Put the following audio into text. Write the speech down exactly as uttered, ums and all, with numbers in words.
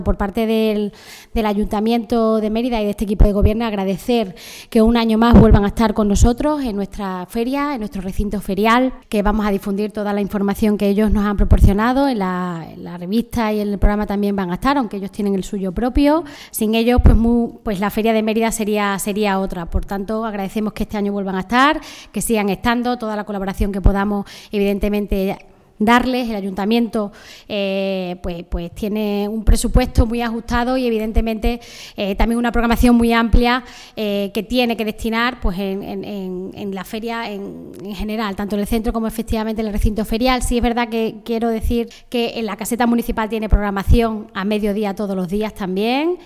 Por parte del, del Ayuntamiento de Mérida y de este equipo de gobierno, agradecer que un año más vuelvan a estar con nosotros en nuestra feria, en nuestro recinto ferial, que vamos a difundir toda la información que ellos nos han proporcionado, en la, en la revista y en el programa también van a estar, aunque ellos tienen el suyo propio. Sin ellos, pues, muy, pues la Feria de Mérida sería, sería otra. Por tanto, agradecemos que este año vuelvan a estar, que sigan estando, toda la colaboración que podamos, evidentemente, darles. El Ayuntamiento eh, pues, pues tiene un presupuesto muy ajustado y evidentemente eh, también una programación muy amplia eh, que tiene que destinar pues en, en, en la feria en, en general, tanto en el centro como efectivamente en el recinto ferial. Sí es verdad que quiero decir que en la caseta municipal tiene programación a mediodía todos los días también.